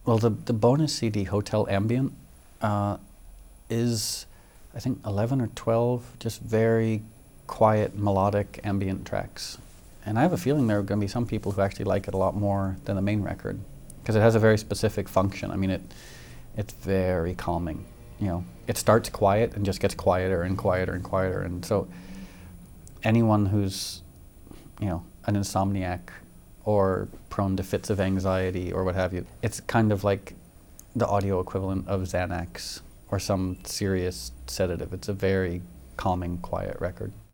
Well, the bonus CD, Hotel Ambient, is, I think, 11 or 12 just very quiet, melodic ambient tracks. And I have a feeling there are going to be some people who actually like it a lot more than the main record, because it has a very specific function. I mean, it's very calming. You know, it starts quiet and just gets quieter and quieter and quieter. And so anyone who's, you know, an insomniac or prone to fits of anxiety or what have you, it's kind of like the audio equivalent of Xanax or some serious sedative. It's a very calming, quiet record.